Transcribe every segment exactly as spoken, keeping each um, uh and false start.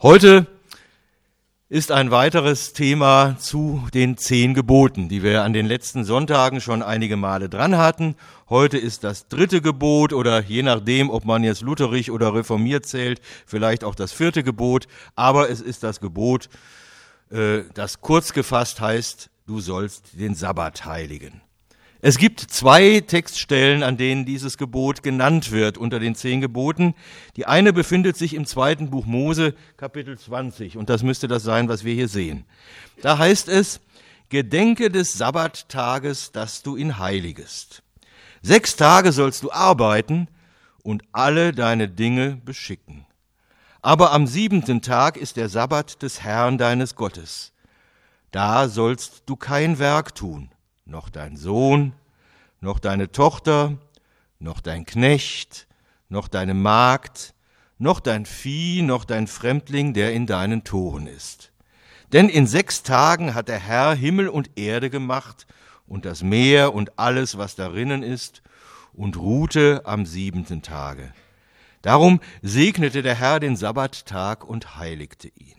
Heute ist ein weiteres Thema zu den zehn Geboten, die wir an den letzten Sonntagen schon einige Male dran hatten. Heute ist das dritte Gebot oder je nachdem, ob man jetzt lutherisch oder reformiert zählt, vielleicht auch das vierte Gebot. Aber es ist das Gebot, äh, das kurz gefasst heißt, du sollst den Sabbat heiligen. Es gibt zwei Textstellen, an denen dieses Gebot genannt wird unter den zehn Geboten. Die eine befindet sich im zweiten Buch Mose, Kapitel zwanzig, und das müsste das sein, was wir hier sehen. Da heißt es, gedenke des Sabbattages, dass du ihn heiligest. Sechs Tage sollst du arbeiten und alle deine Dinge beschicken. Aber am siebenten Tag ist der Sabbat des Herrn deines Gottes. Da sollst du kein Werk tun. Noch dein Sohn, noch deine Tochter, noch dein Knecht, noch deine Magd, noch dein Vieh, noch dein Fremdling, der in deinen Toren ist. Denn in sechs Tagen hat der Herr Himmel und Erde gemacht und das Meer und alles, was darinnen ist, und ruhte am siebenten Tage. Darum segnete der Herr den Sabbattag und heiligte ihn.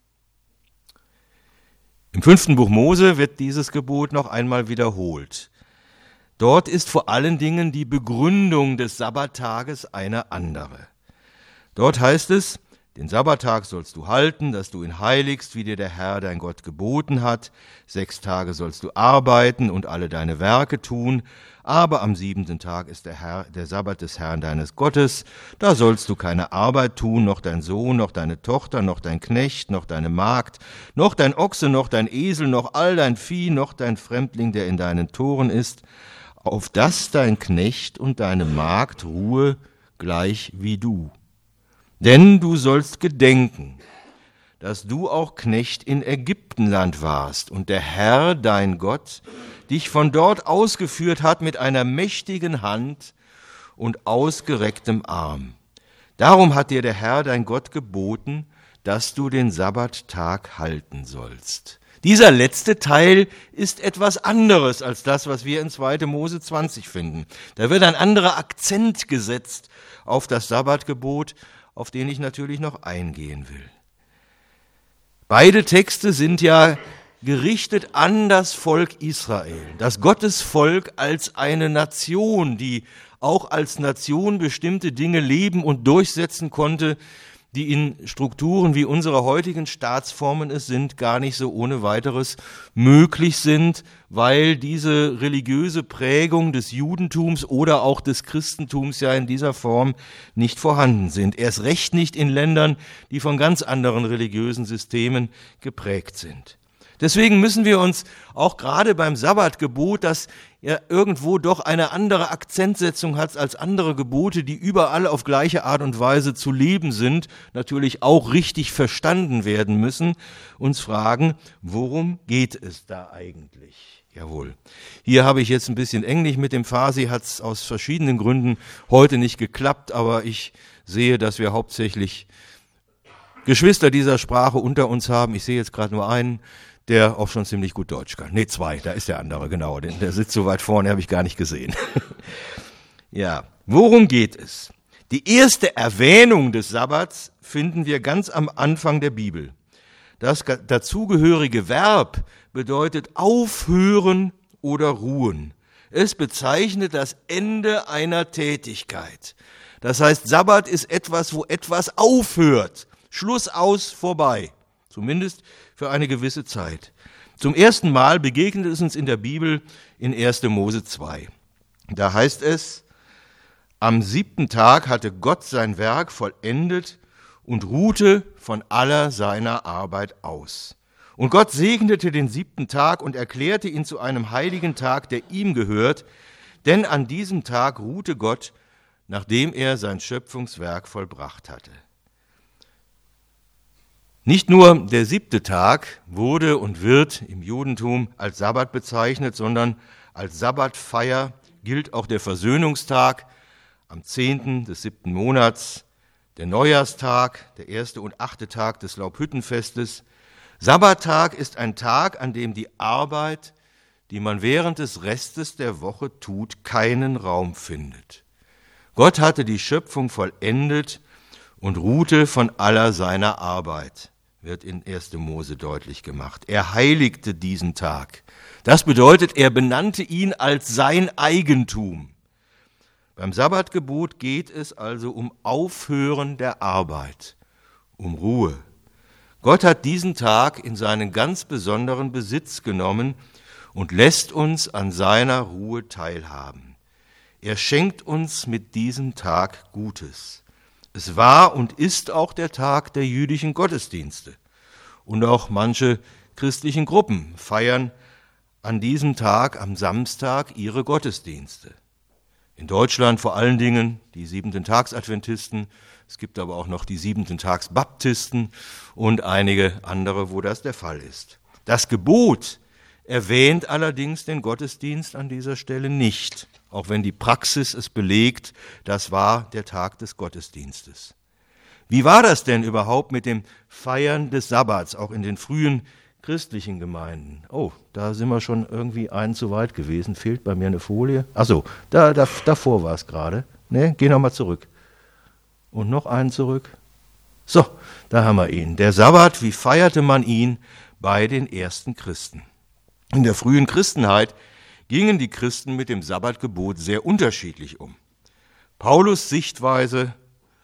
Im fünften Buch Mose wird dieses Gebot noch einmal wiederholt. Dort ist vor allen Dingen die Begründung des Sabbattages eine andere. Dort heißt es, den Sabbattag sollst du halten, dass du ihn heiligst, wie dir der Herr dein Gott geboten hat. Sechs Tage sollst du arbeiten und alle deine Werke tun, aber am siebenten Tag ist der Herr, der Sabbat des Herrn deines Gottes. Da sollst du keine Arbeit tun, noch dein Sohn, noch deine Tochter, noch dein Knecht, noch deine Magd, noch dein Ochse, noch dein Esel, noch all dein Vieh, noch dein Fremdling, der in deinen Toren ist, auf dass dein Knecht und deine Magd ruhe, gleich wie du. Denn du sollst gedenken, dass du auch Knecht in Ägyptenland warst und der Herr, dein Gott, dich von dort ausgeführt hat mit einer mächtigen Hand und ausgerecktem Arm. Darum hat dir der Herr, dein Gott, geboten, dass du den Sabbattag halten sollst. Dieser letzte Teil ist etwas anderes als das, was wir in zweiten Mose zwanzig finden. Da wird ein anderer Akzent gesetzt auf das Sabbatgebot, auf den ich natürlich noch eingehen will. Beide Texte sind ja gerichtet an das Volk Israel, das Gottesvolk als eine Nation, die auch als Nation bestimmte Dinge leben und durchsetzen konnte, die in Strukturen wie unsere heutigen Staatsformen es sind, gar nicht so ohne weiteres möglich sind, weil diese religiöse Prägung des Judentums oder auch des Christentums ja in dieser Form nicht vorhanden sind. Erst recht nicht in Ländern, die von ganz anderen religiösen Systemen geprägt sind. Deswegen müssen wir uns auch gerade beim Sabbatgebot, das ja irgendwo doch eine andere Akzentsetzung hat als andere Gebote, die überall auf gleiche Art und Weise zu leben sind, natürlich auch richtig verstanden werden müssen, uns fragen, worum geht es da eigentlich? Jawohl. Hier habe ich jetzt ein bisschen Englisch mit dem Farsi, hat es aus verschiedenen Gründen heute nicht geklappt, aber ich sehe, dass wir hauptsächlich Geschwister dieser Sprache unter uns haben. Ich sehe jetzt gerade nur einen, der auch schon ziemlich gut Deutsch kann. Nee, zwei, da ist der andere, genau. Der, der sitzt so weit vorne, habe ich gar nicht gesehen. Ja, worum geht es? Die erste Erwähnung des Sabbats finden wir ganz am Anfang der Bibel. Das dazugehörige Verb bedeutet aufhören oder ruhen. Es bezeichnet das Ende einer Tätigkeit. Das heißt, Sabbat ist etwas, wo etwas aufhört. Schluss aus, vorbei. Zumindest für eine gewisse Zeit. Zum ersten Mal begegnet es uns in der Bibel in ersten Mose zwei. Da heißt es, am siebten Tag hatte Gott sein Werk vollendet und ruhte von aller seiner Arbeit aus. Und Gott segnete den siebten Tag und erklärte ihn zu einem heiligen Tag, der ihm gehört, denn an diesem Tag ruhte Gott, nachdem er sein Schöpfungswerk vollbracht hatte. Nicht nur der siebte Tag wurde und wird im Judentum als Sabbat bezeichnet, sondern als Sabbatfeier gilt auch der Versöhnungstag am zehnten des siebten Monats, der Neujahrstag, der erste und achte Tag des Laubhüttenfestes. Sabbattag ist ein Tag, an dem die Arbeit, die man während des Restes der Woche tut, keinen Raum findet. Gott hatte die Schöpfung vollendet und ruhte von aller seiner Arbeit, wird in erster Mose deutlich gemacht. Er heiligte diesen Tag. Das bedeutet, er benannte ihn als sein Eigentum. Beim Sabbatgebot geht es also um Aufhören der Arbeit, um Ruhe. Gott hat diesen Tag in seinen ganz besonderen Besitz genommen und lässt uns an seiner Ruhe teilhaben. Er schenkt uns mit diesem Tag Gutes. Es war und ist auch der Tag der jüdischen Gottesdienste. Und auch manche christlichen Gruppen feiern an diesem Tag, am Samstag, ihre Gottesdienste. In Deutschland vor allen Dingen die Siebenten-Tags-Adventisten, es gibt aber auch noch die Siebenten-Tags-Baptisten und einige andere, wo das der Fall ist. Das Gebot erwähnt allerdings den Gottesdienst an dieser Stelle nicht, auch wenn die Praxis es belegt, das war der Tag des Gottesdienstes. Wie war das denn überhaupt mit dem Feiern des Sabbats, auch in den frühen christlichen Gemeinden? Oh, da sind wir schon irgendwie einen zu weit gewesen, fehlt bei mir eine Folie. Ach so, da, da, davor war es gerade. Ne, geh nochmal zurück. Und noch einen zurück. So, da haben wir ihn. Der Sabbat, wie feierte man ihn bei den ersten Christen? In der frühen Christenheit gingen die Christen mit dem Sabbatgebot sehr unterschiedlich um. Paulus' Sichtweise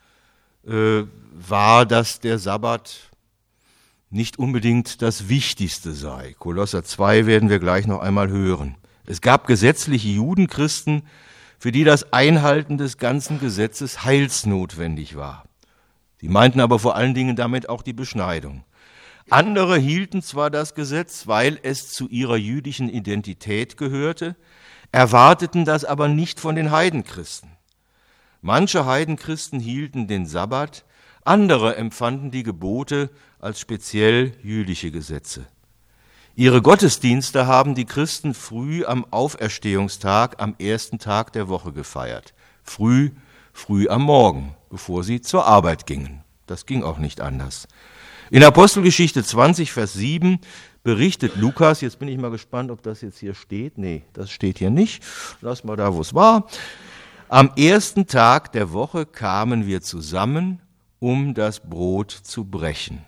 äh, war, dass der Sabbat nicht unbedingt das Wichtigste sei. Kolosser zwei werden wir gleich noch einmal hören. Es gab gesetzliche Judenchristen, für die das Einhalten des ganzen Gesetzes heilsnotwendig war. Sie meinten aber vor allen Dingen damit auch die Beschneidung. Andere hielten zwar das Gesetz, weil es zu ihrer jüdischen Identität gehörte, erwarteten das aber nicht von den Heidenchristen. Manche Heidenchristen hielten den Sabbat, andere empfanden die Gebote als speziell jüdische Gesetze. Ihre Gottesdienste haben die Christen früh am Auferstehungstag, am ersten Tag der Woche gefeiert. Früh, früh am Morgen, bevor sie zur Arbeit gingen. Das ging auch nicht anders. In Apostelgeschichte zwanzig, Vers sieben berichtet Lukas, jetzt bin ich mal gespannt, ob das jetzt hier steht. Nee, das steht hier nicht. Lass mal da, wo es war. Am ersten Tag der Woche kamen wir zusammen, um das Brot zu brechen.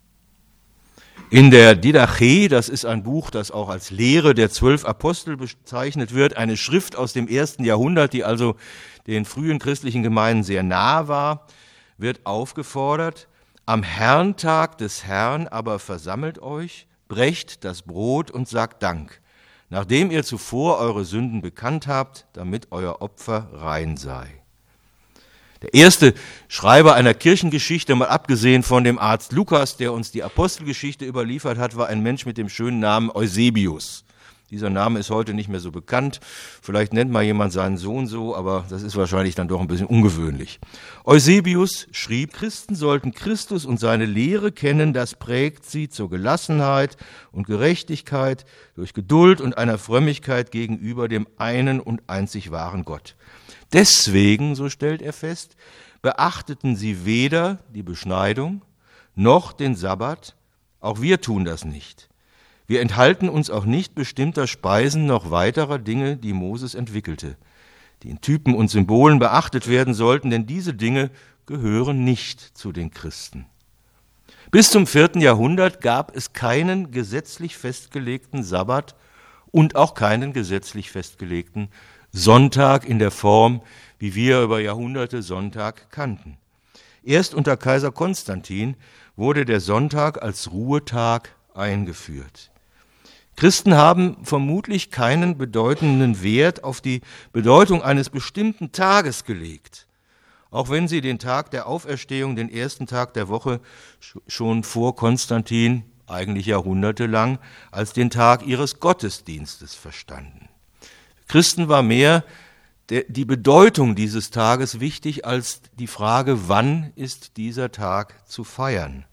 In der Didache, das ist ein Buch, das auch als Lehre der zwölf Apostel bezeichnet wird, eine Schrift aus dem ersten Jahrhundert, die also den frühen christlichen Gemeinden sehr nahe war, wird aufgefordert: Am Herrntag des Herrn aber versammelt euch, brecht das Brot und sagt Dank, nachdem ihr zuvor eure Sünden bekannt habt, damit euer Opfer rein sei. Der erste Schreiber einer Kirchengeschichte, mal abgesehen von dem Arzt Lukas, der uns die Apostelgeschichte überliefert hat, war ein Mensch mit dem schönen Namen Eusebius. Dieser Name ist heute nicht mehr so bekannt. Vielleicht nennt mal jemand seinen Sohn so, aber das ist wahrscheinlich dann doch ein bisschen ungewöhnlich. Eusebius schrieb, Christen sollten Christus und seine Lehre kennen, das prägt sie zur Gelassenheit und Gerechtigkeit durch Geduld und einer Frömmigkeit gegenüber dem einen und einzig wahren Gott. Deswegen, so stellt er fest, beachteten sie weder die Beschneidung noch den Sabbat. Auch wir tun das nicht. Wir enthalten uns auch nicht bestimmter Speisen noch weiterer Dinge, die Moses entwickelte, die in Typen und Symbolen beachtet werden sollten, denn diese Dinge gehören nicht zu den Christen. Bis zum vierten Jahrhundert gab es keinen gesetzlich festgelegten Sabbat und auch keinen gesetzlich festgelegten Sonntag in der Form, wie wir über Jahrhunderte Sonntag kannten. Erst unter Kaiser Konstantin wurde der Sonntag als Ruhetag eingeführt. Christen haben vermutlich keinen bedeutenden Wert auf die Bedeutung eines bestimmten Tages gelegt, auch wenn sie den Tag der Auferstehung, den ersten Tag der Woche, schon vor Konstantin, eigentlich jahrhundertelang, als den Tag ihres Gottesdienstes verstanden. Christen war mehr der, die Bedeutung dieses Tages wichtig als die Frage, wann ist dieser Tag zu feiern.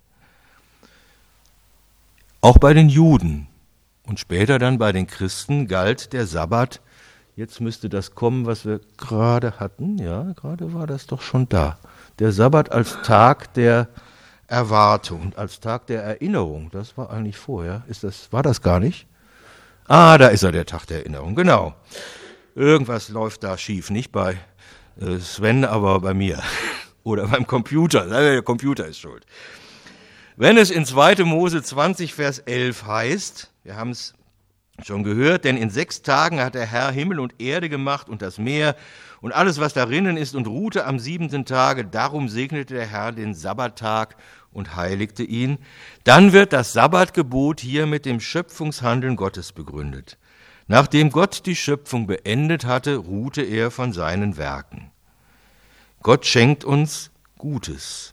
Auch bei den Juden und später dann bei den Christen galt der Sabbat, jetzt müsste das kommen, was wir gerade hatten, ja, gerade war das doch schon da, der Sabbat als Tag der Erwartung, als Tag der Erinnerung, das war eigentlich vorher, ist das, war das gar nicht? Ah, da ist er, der Tag der Erinnerung, genau. Irgendwas läuft da schief, nicht bei Sven, aber bei mir. oder beim Computer. Der Computer ist schuld. Wenn es in zweiter Mose zwanzig, Vers elf heißt, wir haben es schon gehört, denn in sechs Tagen hat der Herr Himmel und Erde gemacht und das Meer und alles, was darinnen ist, und ruhte am siebenten Tage. Darum segnete der Herr den Sabbattag und heiligte ihn. Dann wird das Sabbatgebot hier mit dem Schöpfungshandeln Gottes begründet. Nachdem Gott die Schöpfung beendet hatte, ruhte er von seinen Werken. Gott schenkt uns Gutes.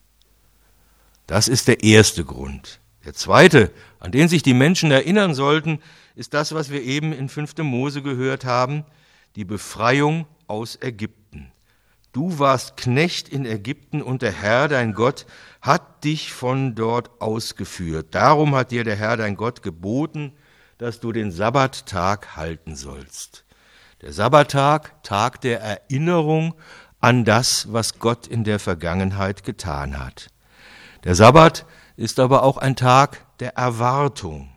Das ist der erste Grund. Der zweite, an den sich die Menschen erinnern sollten, ist das, was wir eben in fünfter Mose gehört haben, die Befreiung aus Ägypten. Du warst Knecht in Ägypten und der Herr, dein Gott, hat dich von dort ausgeführt. Darum hat dir der Herr, dein Gott, geboten, dass du den Sabbattag halten sollst. Der Sabbattag, Tag der Erinnerung an das, was Gott in der Vergangenheit getan hat. Der Sabbat ist aber auch ein Tag der Erwartung.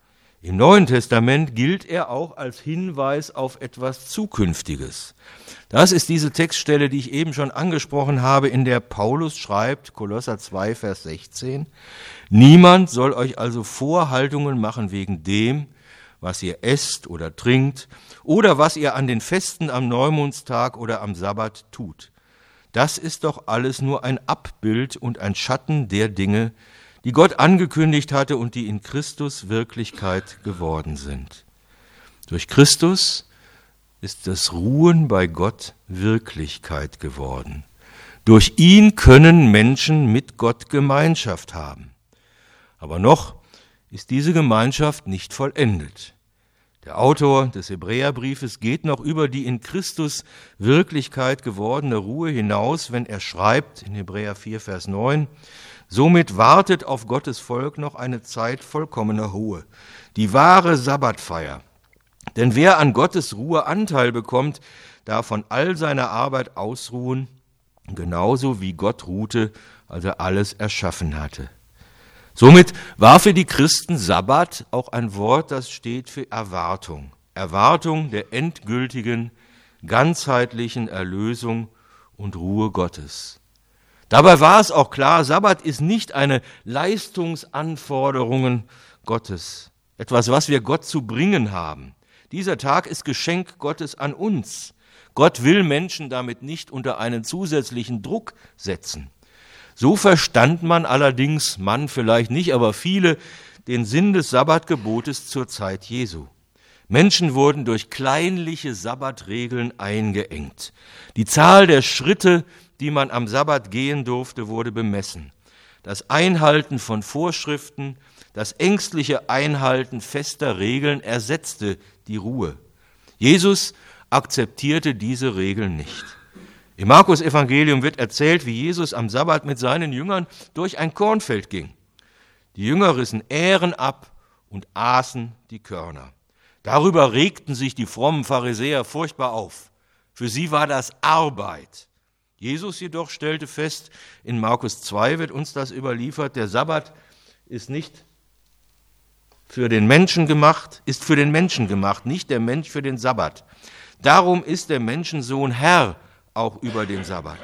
Im Neuen Testament gilt er auch als Hinweis auf etwas Zukünftiges. Das ist diese Textstelle, die ich eben schon angesprochen habe, in der Paulus schreibt, Kolosser zwei, Vers sechzehn, niemand soll euch also Vorhaltungen machen wegen dem, was ihr esst oder trinkt oder was ihr an den Festen am Neumondstag oder am Sabbat tut. Das ist doch alles nur ein Abbild und ein Schatten der Dinge, die Gott angekündigt hatte und die in Christus Wirklichkeit geworden sind. Durch Christus ist das Ruhen bei Gott Wirklichkeit geworden. Durch ihn können Menschen mit Gott Gemeinschaft haben. Aber noch ist diese Gemeinschaft nicht vollendet. Der Autor des Hebräerbriefes geht noch über die in Christus Wirklichkeit gewordene Ruhe hinaus, wenn er schreibt in Hebräer vier, Vers neun, somit wartet auf Gottes Volk noch eine Zeit vollkommener Ruhe, die wahre Sabbatfeier. Denn wer an Gottes Ruhe Anteil bekommt, darf von all seiner Arbeit ausruhen, genauso wie Gott ruhte, als er alles erschaffen hatte. Somit war für die Christen Sabbat auch ein Wort, das steht für Erwartung. Erwartung der endgültigen, ganzheitlichen Erlösung und Ruhe Gottes. Dabei war es auch klar, Sabbat ist nicht eine Leistungsanforderung Gottes, etwas, was wir Gott zu bringen haben. Dieser Tag ist Geschenk Gottes an uns. Gott will Menschen damit nicht unter einen zusätzlichen Druck setzen. So verstand man allerdings, man vielleicht nicht, aber viele, den Sinn des Sabbatgebotes zur Zeit Jesu. Menschen wurden durch kleinliche Sabbatregeln eingeengt. Die Zahl der Schritte, die man am Sabbat gehen durfte, wurde bemessen. Das Einhalten von Vorschriften, das ängstliche Einhalten fester Regeln ersetzte die Ruhe. Jesus akzeptierte diese Regeln nicht. Im Markus-Evangelium wird erzählt, wie Jesus am Sabbat mit seinen Jüngern durch ein Kornfeld ging. Die Jünger rissen Ähren ab und aßen die Körner. Darüber regten sich die frommen Pharisäer furchtbar auf. Für sie war das Arbeit. Jesus jedoch stellte fest, in Markus zwei wird uns das überliefert, der Sabbat ist nicht für den Menschen gemacht, ist für den Menschen gemacht, nicht der Mensch für den Sabbat. Darum ist der Menschensohn Herr auch über den Sabbat.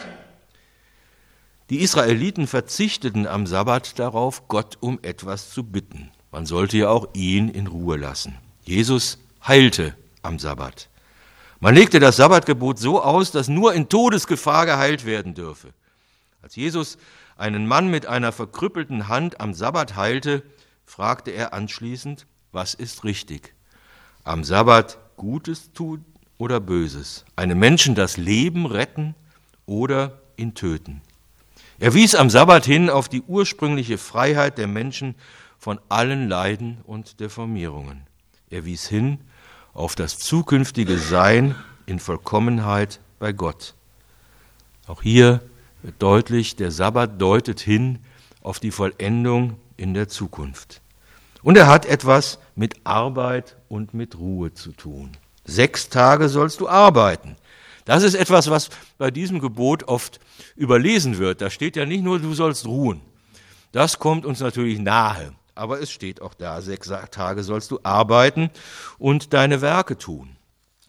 Die Israeliten verzichteten am Sabbat darauf, Gott um etwas zu bitten. Man sollte ja auch ihn in Ruhe lassen. Jesus heilte am Sabbat. Man legte das Sabbatgebot so aus, dass nur in Todesgefahr geheilt werden dürfe. Als Jesus einen Mann mit einer verkrüppelten Hand am Sabbat heilte, fragte er anschließend, was ist richtig? Am Sabbat Gutes tun oder Böses? Einem Menschen das Leben retten oder ihn töten? Er wies am Sabbat hin auf die ursprüngliche Freiheit der Menschen von allen Leiden und Deformierungen. Er wies hin auf das zukünftige Sein in Vollkommenheit bei Gott. Auch hier wird deutlich, der Sabbat deutet hin auf die Vollendung in der Zukunft. Und er hat etwas mit Arbeit und mit Ruhe zu tun. Sechs Tage sollst du arbeiten. Das ist etwas, was bei diesem Gebot oft überlesen wird. Da steht ja nicht nur, du sollst ruhen. Das kommt uns natürlich nahe. Aber es steht auch da, sechs Tage sollst du arbeiten und deine Werke tun.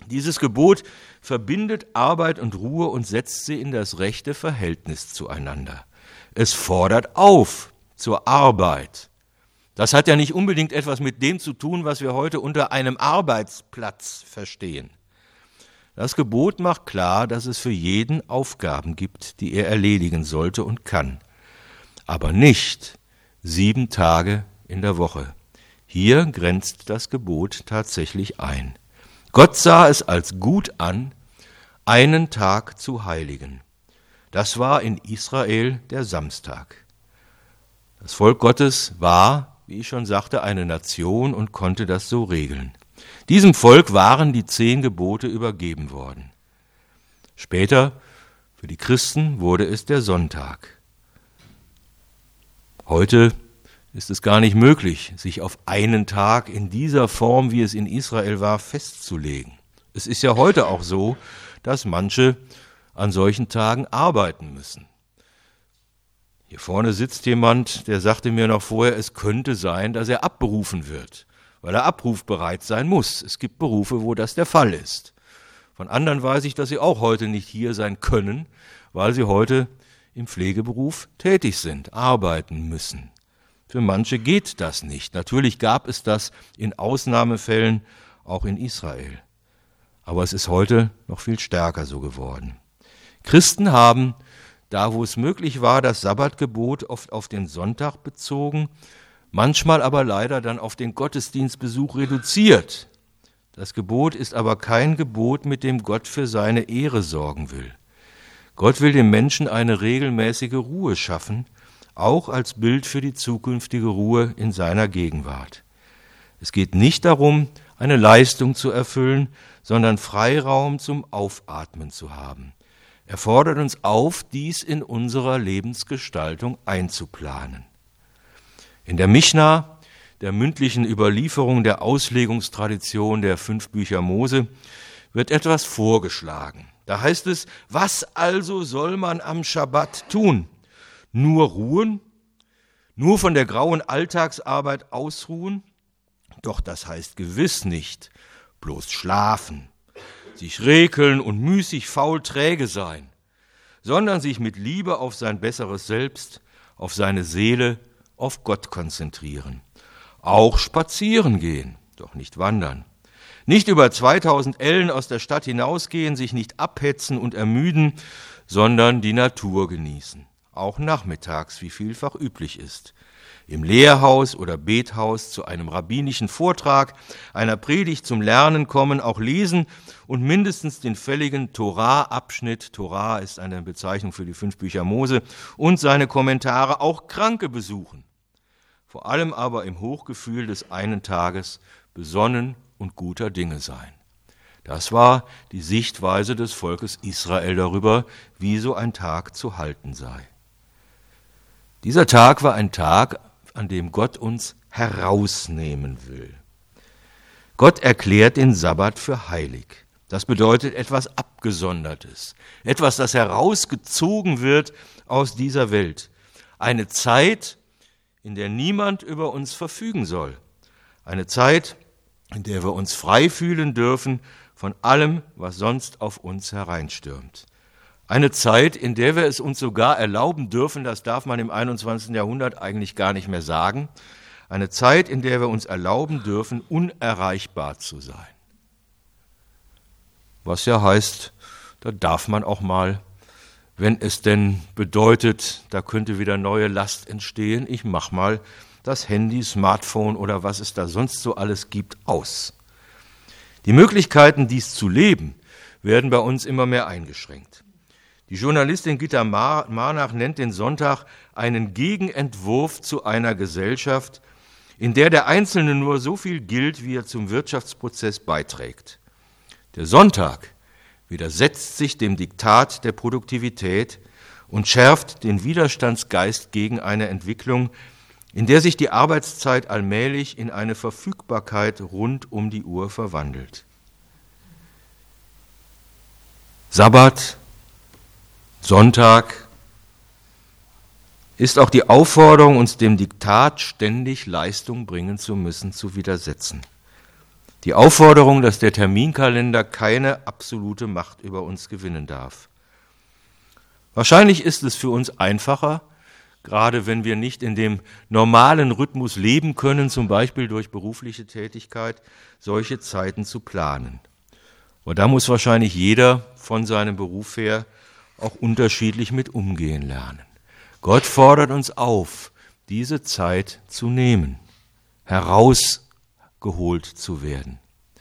Dieses Gebot verbindet Arbeit und Ruhe und setzt sie in das rechte Verhältnis zueinander. Es fordert auf zur Arbeit. Das hat ja nicht unbedingt etwas mit dem zu tun, was wir heute unter einem Arbeitsplatz verstehen. Das Gebot macht klar, dass es für jeden Aufgaben gibt, die er erledigen sollte und kann. Aber nicht sieben Tage in der Woche. Hier grenzt das Gebot tatsächlich ein. Gott sah es als gut an, einen Tag zu heiligen. Das war in Israel der Samstag. Das Volk Gottes war, wie ich schon sagte, eine Nation und konnte das so regeln. Diesem Volk waren die zehn Gebote übergeben worden. Später, für die Christen, wurde es der Sonntag. Heute ist es gar nicht möglich, sich auf einen Tag in dieser Form, wie es in Israel war, festzulegen. Es ist ja heute auch so, dass manche an solchen Tagen arbeiten müssen. Hier vorne sitzt jemand, der sagte mir noch vorher, es könnte sein, dass er abberufen wird, weil er abrufbereit sein muss. Es gibt Berufe, wo das der Fall ist. Von anderen weiß ich, dass sie auch heute nicht hier sein können, weil sie heute im Pflegeberuf tätig sind, arbeiten müssen. Für manche geht das nicht. Natürlich gab es das in Ausnahmefällen auch in Israel. Aber es ist heute noch viel stärker so geworden. Christen haben, da wo es möglich war, das Sabbatgebot oft auf den Sonntag bezogen, manchmal aber leider dann auf den Gottesdienstbesuch reduziert. Das Gebot ist aber kein Gebot, mit dem Gott für seine Ehre sorgen will. Gott will dem Menschen eine regelmäßige Ruhe schaffen, auch als Bild für die zukünftige Ruhe in seiner Gegenwart. Es geht nicht darum, eine Leistung zu erfüllen, sondern Freiraum zum Aufatmen zu haben. Er fordert uns auf, dies in unserer Lebensgestaltung einzuplanen. In der Mischna, der mündlichen Überlieferung der Auslegungstradition der fünf Bücher Mose, wird etwas vorgeschlagen. Da heißt es, was also soll man am Schabbat tun? Nur ruhen? Nur von der grauen Alltagsarbeit ausruhen? Doch das heißt gewiss nicht bloß schlafen, sich räkeln und müßig faul träge sein, sondern sich mit Liebe auf sein besseres Selbst, auf seine Seele, auf Gott konzentrieren. Auch spazieren gehen, doch nicht wandern. Nicht über zweitausend Ellen aus der Stadt hinausgehen, sich nicht abhetzen und ermüden, sondern die Natur genießen. Auch nachmittags, wie vielfach üblich ist. Im Lehrhaus oder Bethaus zu einem rabbinischen Vortrag, einer Predigt zum Lernen kommen, auch lesen und mindestens den fälligen Torah-Abschnitt, Torah ist eine Bezeichnung für die fünf Bücher Mose, und seine Kommentare, auch Kranke besuchen. Vor allem aber im Hochgefühl des einen Tages besonnen und guter Dinge sein. Das war die Sichtweise des Volkes Israel darüber, wie so ein Tag zu halten sei. Dieser Tag war ein Tag, an dem Gott uns herausnehmen will. Gott erklärt den Sabbat für heilig. Das bedeutet etwas Abgesondertes, etwas, das herausgezogen wird aus dieser Welt. Eine Zeit, in der niemand über uns verfügen soll. Eine Zeit, in der wir uns frei fühlen dürfen von allem, was sonst auf uns hereinstürmt. Eine Zeit, in der wir es uns sogar erlauben dürfen, das darf man im einundzwanzigsten Jahrhundert eigentlich gar nicht mehr sagen, eine Zeit, in der wir uns erlauben dürfen, unerreichbar zu sein. Was ja heißt, da darf man auch mal, wenn es denn bedeutet, da könnte wieder neue Last entstehen, ich mach mal das Handy, Smartphone oder was es da sonst so alles gibt, aus. Die Möglichkeiten, dies zu leben, werden bei uns immer mehr eingeschränkt. Die Journalistin Gitta Marnach nennt den Sonntag einen Gegenentwurf zu einer Gesellschaft, in der der Einzelne nur so viel gilt, wie er zum Wirtschaftsprozess beiträgt. Der Sonntag widersetzt sich dem Diktat der Produktivität und schärft den Widerstandsgeist gegen eine Entwicklung, in der sich die Arbeitszeit allmählich in eine Verfügbarkeit rund um die Uhr verwandelt. Sabbat, Sonntag ist auch die Aufforderung, uns dem Diktat, ständig Leistung bringen zu müssen, zu widersetzen. Die Aufforderung, dass der Terminkalender keine absolute Macht über uns gewinnen darf. Wahrscheinlich ist es für uns einfacher, gerade wenn wir nicht in dem normalen Rhythmus leben können, zum Beispiel durch berufliche Tätigkeit, solche Zeiten zu planen. Aber da muss wahrscheinlich jeder von seinem Beruf her auch unterschiedlich mit umgehen lernen. Gott fordert uns auf, diese Zeit zu nehmen, herausgeholt zu werden.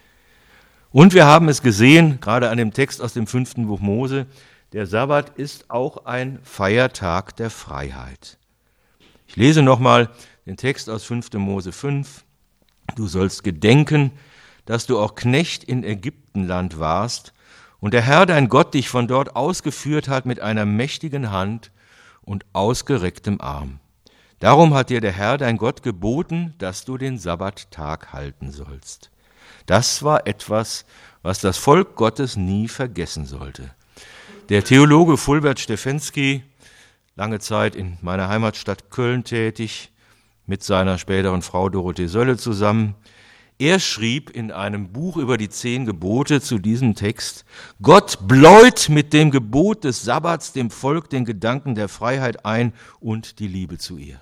Und wir haben es gesehen, gerade an dem Text aus dem fünften Buch Mose, der Sabbat ist auch ein Feiertag der Freiheit. Ich lese nochmal den Text aus fünften Mose fünf. Du sollst gedenken, dass du auch Knecht in Ägyptenland warst und der Herr dein Gott dich von dort ausgeführt hat mit einer mächtigen Hand und ausgerecktem Arm. Darum hat dir der Herr dein Gott geboten, dass du den Sabbattag halten sollst. Das war etwas, was das Volk Gottes nie vergessen sollte. Der Theologe Fulbert Stefensky, lange Zeit in meiner Heimatstadt Köln tätig, mit seiner späteren Frau Dorothee Sölle zusammen, er schrieb in einem Buch über die zehn Gebote zu diesem Text: Gott bläut mit dem Gebot des Sabbats dem Volk den Gedanken der Freiheit ein und die Liebe zu ihr.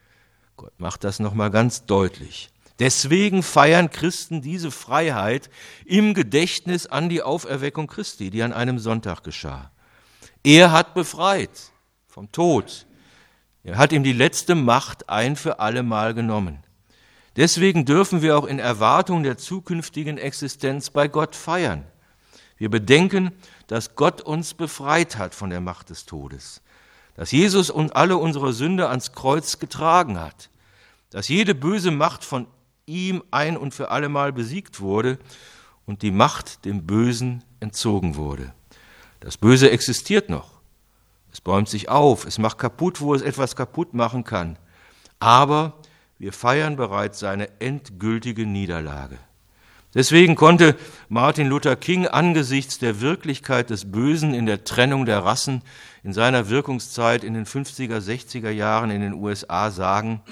Gott macht das nochmal ganz deutlich. Deswegen feiern Christen diese Freiheit im Gedächtnis an die Auferweckung Christi, die an einem Sonntag geschah. Er hat befreit vom Tod. Er hat ihm die letzte Macht ein für alle Mal genommen. Deswegen dürfen wir auch in Erwartung der zukünftigen Existenz bei Gott feiern. Wir bedenken, dass Gott uns befreit hat von der Macht des Todes, dass Jesus und alle unsere Sünde ans Kreuz getragen hat, dass jede böse Macht von ihm ein und für allemal besiegt wurde und die Macht dem Bösen entzogen wurde. Das Böse existiert noch. Es bäumt sich auf, es macht kaputt, wo es etwas kaputt machen kann. Aber wir feiern bereits seine endgültige Niederlage. Deswegen konnte Martin Luther King angesichts der Wirklichkeit des Bösen in der Trennung der Rassen in seiner Wirkungszeit in den fünfziger, sechziger Jahren in den U S A sagen: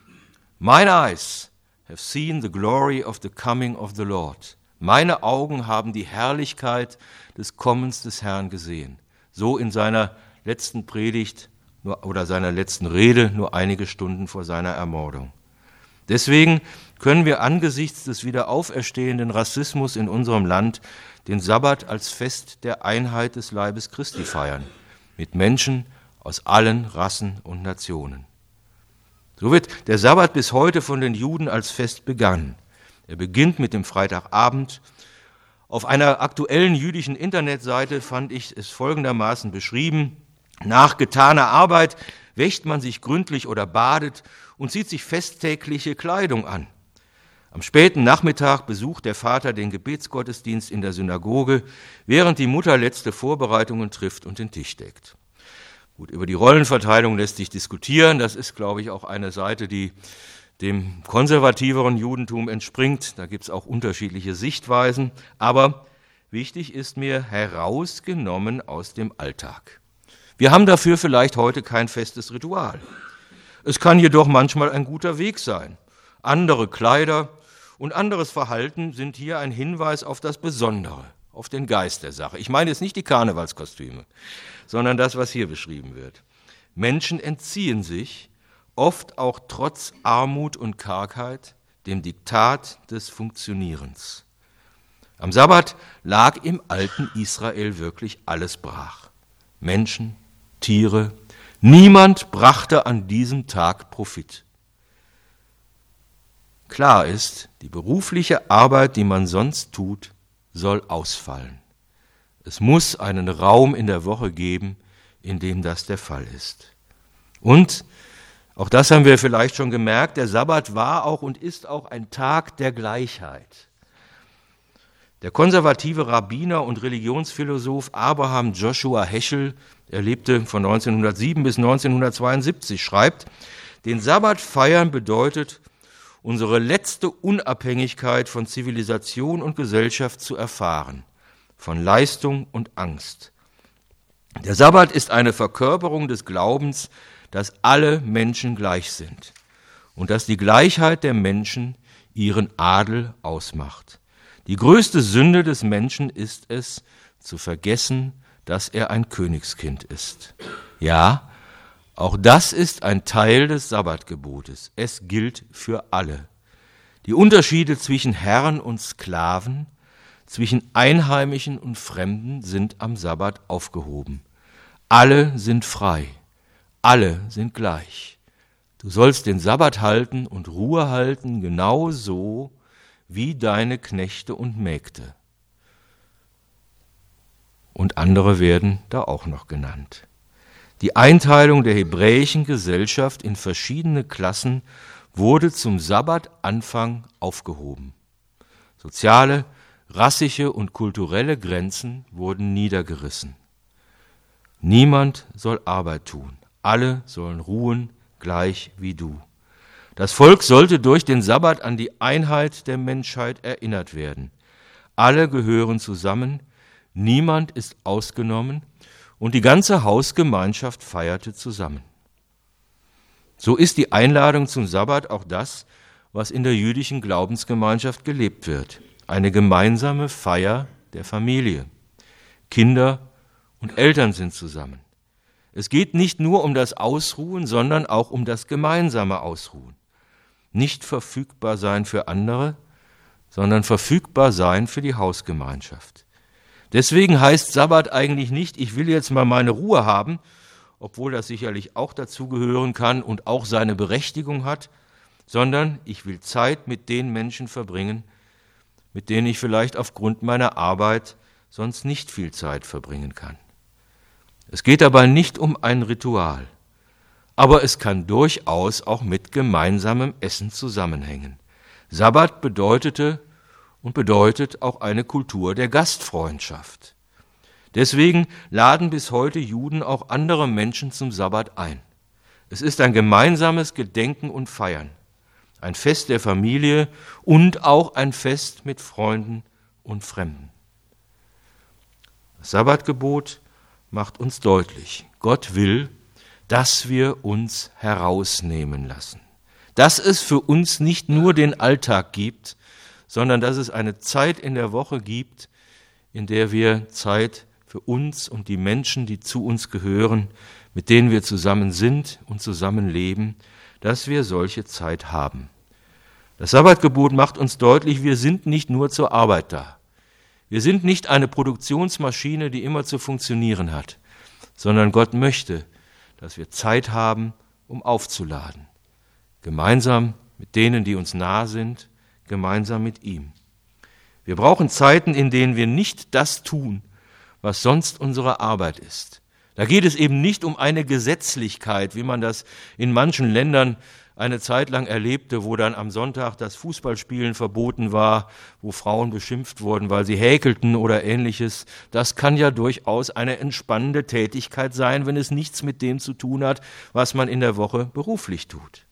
Mine eyes have seen the glory of the coming of the Lord. Meine Augen haben die Herrlichkeit des Kommens des Herrn gesehen. So in seiner letzten Predigt nur, oder seiner letzten Rede, nur einige Stunden vor seiner Ermordung. Deswegen können wir angesichts des wieder auferstehenden Rassismus in unserem Land den Sabbat als Fest der Einheit des Leibes Christi feiern, mit Menschen aus allen Rassen und Nationen. So wird der Sabbat bis heute von den Juden als Fest begangen. Er beginnt mit dem Freitagabend. Auf einer aktuellen jüdischen Internetseite fand ich es folgendermaßen beschrieben: Nach getaner Arbeit wäscht man sich gründlich oder badet und zieht sich festtägliche Kleidung an. Am späten Nachmittag besucht der Vater den Gebetsgottesdienst in der Synagoge, während die Mutter letzte Vorbereitungen trifft und den Tisch deckt. Gut, über die Rollenverteilung lässt sich diskutieren. Das ist, glaube ich, auch eine Seite, die dem konservativeren Judentum entspringt. Da gibt es auch unterschiedliche Sichtweisen. Aber wichtig ist mir, herausgenommen aus dem Alltag. Wir haben dafür vielleicht heute kein festes Ritual. Es kann jedoch manchmal ein guter Weg sein. Andere Kleider und anderes Verhalten sind hier ein Hinweis auf das Besondere, auf den Geist der Sache. Ich meine jetzt nicht die Karnevalskostüme, sondern das, was hier beschrieben wird. Menschen entziehen sich, oft auch trotz Armut und Kargheit, dem Diktat des Funktionierens. Am Sabbat lag im alten Israel wirklich alles brach. Menschen, Tiere, niemand brachte an diesem Tag Profit. Klar ist, die berufliche Arbeit, die man sonst tut, soll ausfallen. Es muss einen Raum in der Woche geben, in dem das der Fall ist. Und, auch das haben wir vielleicht schon gemerkt, der Sabbat war auch und ist auch ein Tag der Gleichheit. Der konservative Rabbiner und Religionsphilosoph Abraham Joshua Heschel, er lebte von neunzehnhundertsieben bis neunzehnhundertzweiundsiebzig, schreibt: Den Sabbat feiern bedeutet, unsere letzte Unabhängigkeit von Zivilisation und Gesellschaft zu erfahren, von Leistung und Angst. Der Sabbat ist eine Verkörperung des Glaubens, dass alle Menschen gleich sind und dass die Gleichheit der Menschen ihren Adel ausmacht. Die größte Sünde des Menschen ist es, zu vergessen, dass er ein Königskind ist. Ja, auch das ist ein Teil des Sabbatgebotes. Es gilt für alle. Die Unterschiede zwischen Herren und Sklaven, zwischen Einheimischen und Fremden sind am Sabbat aufgehoben. Alle sind frei, alle sind gleich. Du sollst den Sabbat halten und Ruhe halten, genauso wie deine Knechte und Mägde. Und andere werden da auch noch genannt. Die Einteilung der hebräischen Gesellschaft in verschiedene Klassen wurde zum Sabbatanfang aufgehoben. Soziale, rassische und kulturelle Grenzen wurden niedergerissen. Niemand soll Arbeit tun, alle sollen ruhen, gleich wie du. Das Volk sollte durch den Sabbat an die Einheit der Menschheit erinnert werden. Alle gehören zusammen, niemand ist ausgenommen und die ganze Hausgemeinschaft feierte zusammen. So ist die Einladung zum Sabbat auch das, was in der jüdischen Glaubensgemeinschaft gelebt wird. Eine gemeinsame Feier der Familie. Kinder und Eltern sind zusammen. Es geht nicht nur um das Ausruhen, sondern auch um das gemeinsame Ausruhen. Nicht verfügbar sein für andere, sondern verfügbar sein für die Hausgemeinschaft. Deswegen heißt Sabbat eigentlich nicht, ich will jetzt mal meine Ruhe haben, obwohl das sicherlich auch dazugehören kann und auch seine Berechtigung hat, sondern ich will Zeit mit den Menschen verbringen, mit denen ich vielleicht aufgrund meiner Arbeit sonst nicht viel Zeit verbringen kann. Es geht dabei nicht um ein Ritual, aber es kann durchaus auch mit gemeinsamem Essen zusammenhängen. Sabbat bedeutete und bedeutet auch eine Kultur der Gastfreundschaft. Deswegen laden bis heute Juden auch andere Menschen zum Sabbat ein. Es ist ein gemeinsames Gedenken und Feiern, ein Fest der Familie und auch ein Fest mit Freunden und Fremden. Das Sabbatgebot macht uns deutlich, Gott will, dass wir uns herausnehmen lassen. Dass es für uns nicht nur den Alltag gibt, sondern dass es eine Zeit in der Woche gibt, in der wir Zeit für uns und die Menschen, die zu uns gehören, mit denen wir zusammen sind und zusammenleben, dass wir solche Zeit haben. Das Sabbatgebot macht uns deutlich, wir sind nicht nur zur Arbeit da. Wir sind nicht eine Produktionsmaschine, die immer zu funktionieren hat, sondern Gott möchte, dass wir Zeit haben, um aufzuladen. Gemeinsam mit denen, die uns nahe sind, gemeinsam mit ihm. Wir brauchen Zeiten, in denen wir nicht das tun, was sonst unsere Arbeit ist. Da geht es eben nicht um eine Gesetzlichkeit, wie man das in manchen Ländern eine Zeit lang erlebte, wo dann am Sonntag das Fußballspielen verboten war, wo Frauen beschimpft wurden, weil sie häkelten oder Ähnliches. Das kann ja durchaus eine entspannende Tätigkeit sein, wenn es nichts mit dem zu tun hat, was man in der Woche beruflich tut.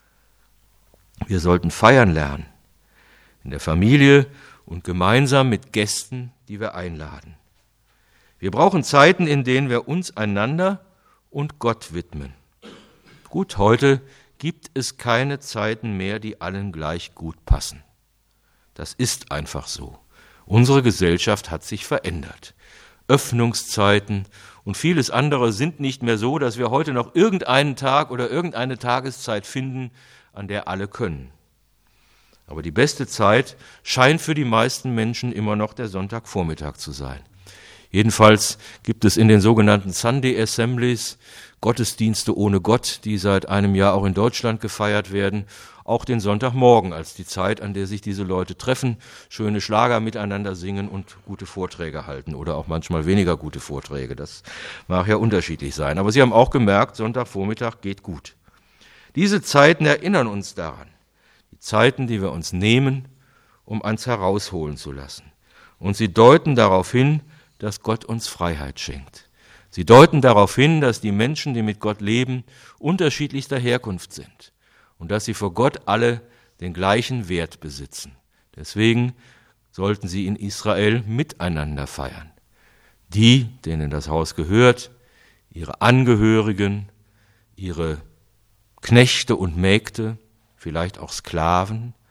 Wir sollten feiern lernen, in der Familie und gemeinsam mit Gästen, die wir einladen. Wir brauchen Zeiten, in denen wir uns einander und Gott widmen. Gut, heute gibt es keine Zeiten mehr, die allen gleich gut passen. Das ist einfach so. Unsere Gesellschaft hat sich verändert. Öffnungszeiten und vieles andere sind nicht mehr so, dass wir heute noch irgendeinen Tag oder irgendeine Tageszeit finden, an der alle können. Aber die beste Zeit scheint für die meisten Menschen immer noch der Sonntagvormittag zu sein. Jedenfalls gibt es in den sogenannten Sunday Assemblies Gottesdienste ohne Gott, die seit einem Jahr auch in Deutschland gefeiert werden, auch den Sonntagmorgen als die Zeit, an der sich diese Leute treffen, schöne Schlager miteinander singen und gute Vorträge halten oder auch manchmal weniger gute Vorträge. Das mag ja unterschiedlich sein. Aber Sie haben auch gemerkt, Sonntagvormittag geht gut. Diese Zeiten erinnern uns daran. Die Zeiten, die wir uns nehmen, um eins herausholen zu lassen. Und sie deuten darauf hin, dass Gott uns Freiheit schenkt. Sie deuten darauf hin, dass die Menschen, die mit Gott leben, unterschiedlichster Herkunft sind und dass sie vor Gott alle den gleichen Wert besitzen. Deswegen sollten sie in Israel miteinander feiern. Die, denen das Haus gehört, ihre Angehörigen, ihre Knechte und Mägde, vielleicht auch Sklaven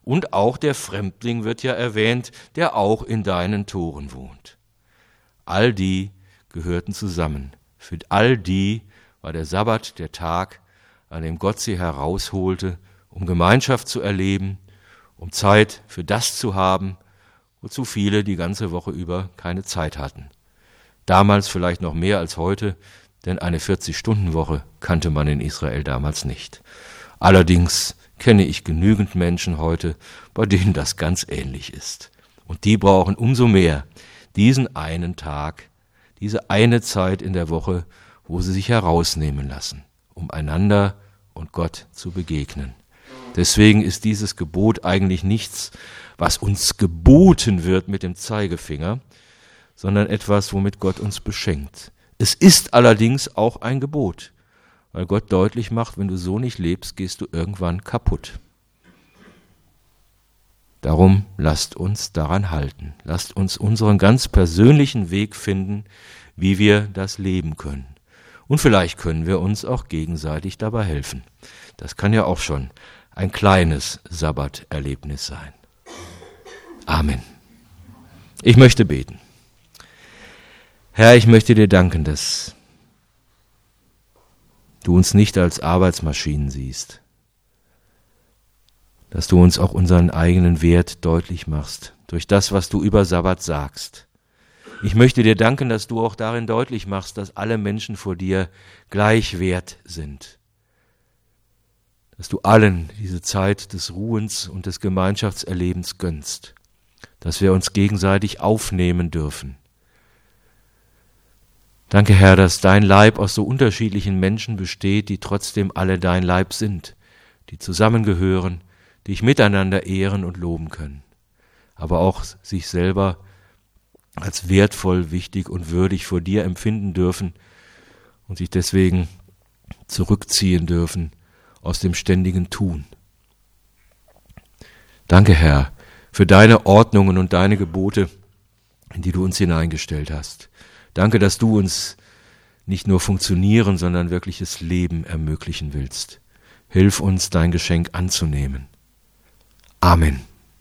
Und auch der Fremdling wird ja erwähnt, der auch in deinen Toren wohnt. All die gehörten zusammen. Für all die war der Sabbat der Tag, an dem Gott sie herausholte, um Gemeinschaft zu erleben, um Zeit für das zu haben, wozu viele die ganze Woche über keine Zeit hatten. Damals vielleicht noch mehr als heute, denn eine vierzig-Stunden-Woche kannte man in Israel damals nicht. Allerdings kenne ich genügend Menschen heute, bei denen das ganz ähnlich ist. Und die brauchen umso mehr diesen einen Tag, diese eine Zeit in der Woche, wo sie sich herausnehmen lassen, um einander und Gott zu begegnen. Deswegen ist dieses Gebot eigentlich nichts, was uns geboten wird mit dem Zeigefinger, sondern etwas, womit Gott uns beschenkt. Es ist allerdings auch ein Gebot, weil Gott deutlich macht, wenn du so nicht lebst, gehst du irgendwann kaputt. Darum lasst uns daran halten. Lasst uns unseren ganz persönlichen Weg finden, wie wir das leben können. Und vielleicht können wir uns auch gegenseitig dabei helfen. Das kann ja auch schon ein kleines Sabbaterlebnis sein. Amen. Ich möchte beten. Herr, ich möchte dir danken, dass du uns nicht als Arbeitsmaschinen siehst, dass du uns auch unseren eigenen Wert deutlich machst, durch das, was du über Sabbat sagst. Ich möchte dir danken, dass du auch darin deutlich machst, dass alle Menschen vor dir gleich wert sind, dass du allen diese Zeit des Ruhens und des Gemeinschaftserlebens gönnst, dass wir uns gegenseitig aufnehmen dürfen. Danke, Herr, dass dein Leib aus so unterschiedlichen Menschen besteht, die trotzdem alle dein Leib sind, die zusammengehören, die dich miteinander ehren und loben können, aber auch sich selber als wertvoll, wichtig und würdig vor dir empfinden dürfen und sich deswegen zurückziehen dürfen aus dem ständigen Tun. Danke, Herr, für deine Ordnungen und deine Gebote, in die du uns hineingestellt hast. Danke, dass du uns nicht nur funktionieren, sondern wirkliches Leben ermöglichen willst. Hilf uns, dein Geschenk anzunehmen. Amen.